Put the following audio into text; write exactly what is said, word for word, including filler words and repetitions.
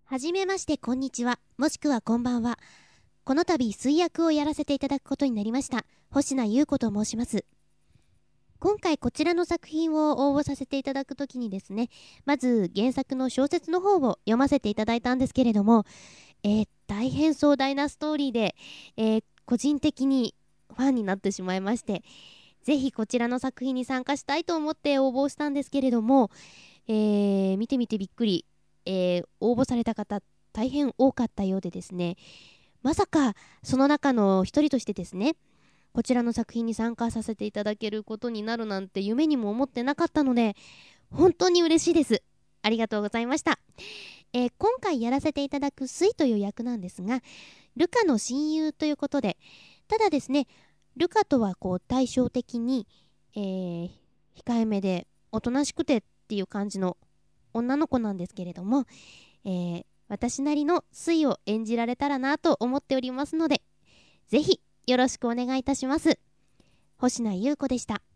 はじめまして、こんにちは、もしくはこんばんは。この度、水役をやらせていただくことになりました、星名優子と申します。今回こちらの作品を応募させていただくときにですね、まず原作の小説の方を読ませていただいたんですけれども、えー、大変壮大なストーリーで、えー、個人的にファンになってしまいまして、ぜひこちらの作品に参加したいと思って応募したんですけれども、えー、見てみてびっくり、えー、応募された方大変多かったようでですね、まさかその中の一人としてですね、こちらの作品に参加させていただけることになるなんて夢にも思ってなかったので、本当に嬉しいです。ありがとうございました。えー今回やらせていただくスイという役なんですが、ルカの親友ということで、ただですね、ルカとはこう対照的に、えー控えめでおとなしくてっていう感じの女の子なんですけれども、えー私なりのスイを演じられたらなと思っておりますので、ぜひよろしくお願いいたします。星名優子でした。